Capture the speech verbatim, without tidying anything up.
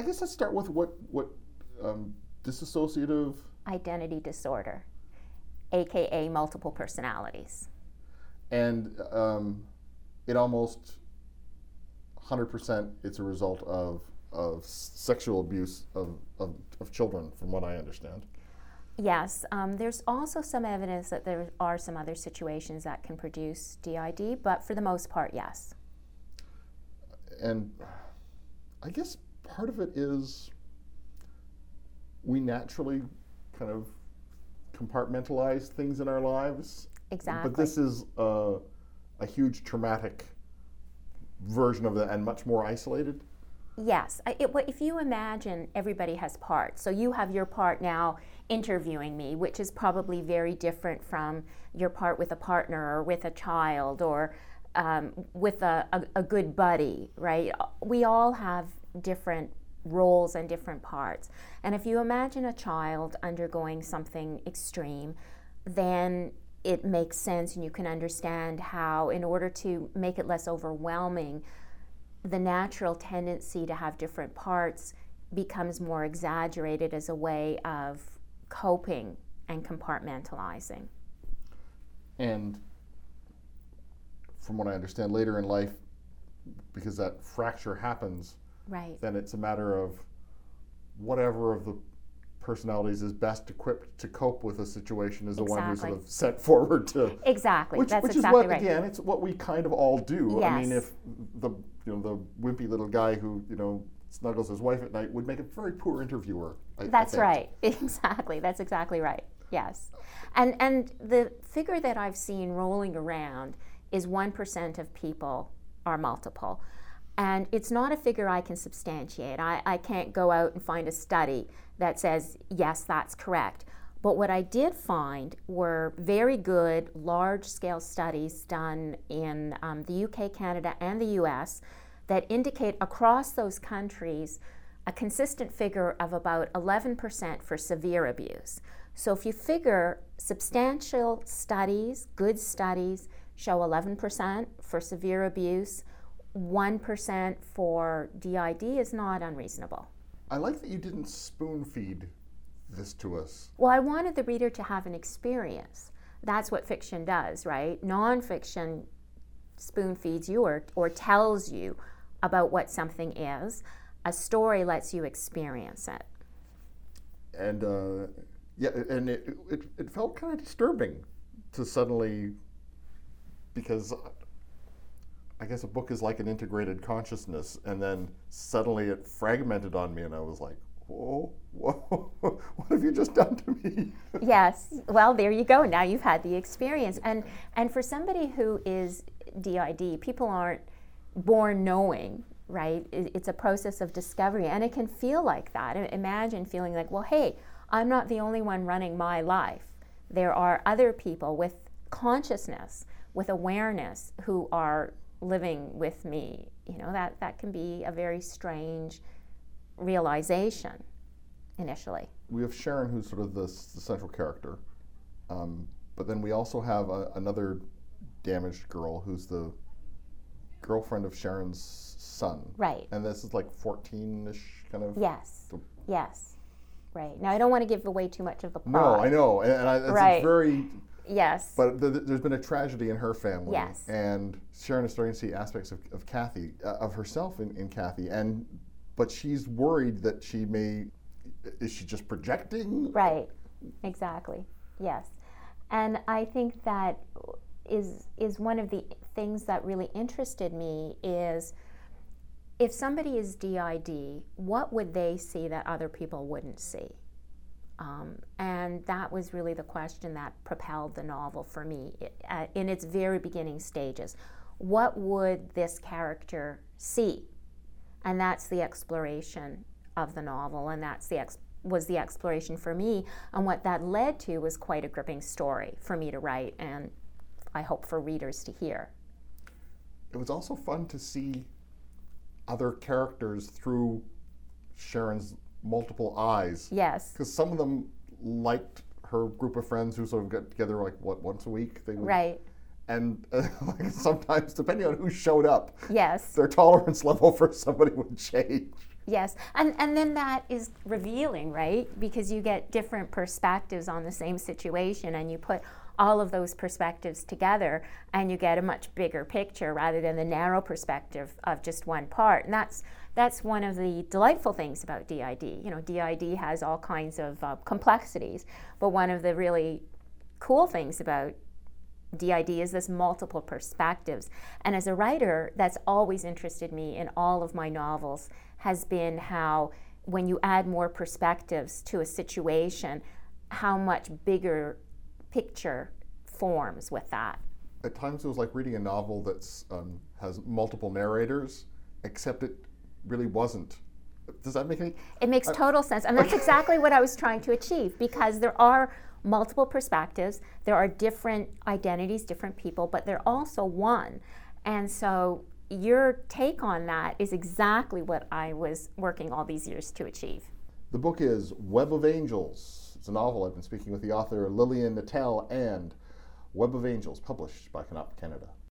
guess let's start with what, what um, dissociative... Identity disorder, A K A multiple personalities. And um, it almost one hundred percent it's a result of, of sexual abuse of, of, of children, from what I understand. Yes, um, there's also some evidence that there are some other situations that can produce D I D, but for the most part, yes. And I guess part of it is we naturally kind of compartmentalize things in our lives. Exactly. But this is a, a huge traumatic version of that and much more isolated. Yes. I, it, if you imagine everybody has parts, so you have your part now interviewing me, which is probably very different from your part with a partner or with a child or um, with a, a, a good buddy, right? We all have different roles and different parts. And if you imagine a child undergoing something extreme, then it makes sense and you can understand how, in order to make it less overwhelming, the natural tendency to have different parts becomes more exaggerated as a way of coping and compartmentalizing. And from what I understand, later in life, because that fracture happens, right, then it's a matter of whatever of the personalities is best equipped to cope with a situation is the exactly. one who's sort of set forward to... Exactly, which, that's which exactly is what, right. Again, it's what we kind of all do. Yes. I mean, if the you know the wimpy little guy who, you know, snuggles his wife at night would make a very poor interviewer. I, That's I right. Exactly. That's exactly right. Yes. And and the figure that I've seen rolling around is one percent of people are multiple. And it's not a figure I can substantiate. I, I can't go out and find a study that says, yes, that's correct. But what I did find were very good, large-scale studies done in um, the U K, Canada, and the U S that indicate across those countries a consistent figure of about eleven percent for severe abuse. So if you figure substantial studies, good studies, show eleven percent for severe abuse, one percent for D I D is not unreasonable. I like that you didn't spoon feed this to us. Well, I wanted the reader to have an experience. That's what fiction does, right? Nonfiction spoon feeds you or, or tells you about what something is. A story lets you experience it. And uh, yeah, and it, it, it felt kind of disturbing to suddenly, because I guess a book is like an integrated consciousness, and then suddenly it fragmented on me, and I was like, whoa, whoa, what have you just done to me? Yes, well, there you go. Now you've had the experience. And and for somebody who is D I D, people aren't born knowing, right? It's a process of discovery, and it can feel like that. Imagine feeling like, well, hey, I'm not the only one running my life. There are other people with consciousness, with awareness, who are living with me. You know, that, that can be a very strange realization initially. We have Sharon, who's sort of the, the central character, um, but then we also have a, another damaged girl who's the girlfriend of Sharon's son. Right. And this is like fourteen-ish kind of... Yes, the, yes, right. Now I don't want to give away too much of the plot. No, I know, and, and I, it's right. very... Yes. But th- th- there's been a tragedy in her family. Yes. And Sharon is starting to see aspects of, of Kathy, uh, of herself in, in Kathy, and but she's worried that she may, is she just projecting? Right, exactly, yes. And I think that is is one of the things that really interested me is, if somebody is D I D, what would they see that other people wouldn't see? Um, and that was really the question that propelled the novel for me uh, in its very beginning stages. What would this character see? And that's the exploration of the novel, and that's the ex- was the exploration for me. And what that led to was quite a gripping story for me to write, and I hope for readers to hear. It was also fun to see other characters through Sharon's multiple eyes. Yes. Because some of them liked her group of friends who sort of got together like, what, once a week? They would, right. And uh, sometimes, depending on who showed up, yes, their tolerance level for somebody would change. Yes, and and then that is revealing, right? Because you get different perspectives on the same situation, and you put all of those perspectives together, and you get a much bigger picture rather than the narrow perspective of just one part. And that's that's one of the delightful things about D I D. You know, D I D has all kinds of uh, complexities, but one of the really cool things about D I D is this multiple perspectives. And as a writer, that's always interested me in all of my novels, has been how when you add more perspectives to a situation, how much bigger picture forms with that. At times it was like reading a novel that's um, has multiple narrators, except it really wasn't. Does that make any? It makes I, total sense, and that's exactly what I was trying to achieve, because there are multiple perspectives, there are different identities, different people, but they're also one. And so your take on that is exactly what I was working all these years to achieve. The book is Web of Angels. It's a novel. I've been speaking with the author Lillian Nattel, and Web of Angels, published by Knopf Canada.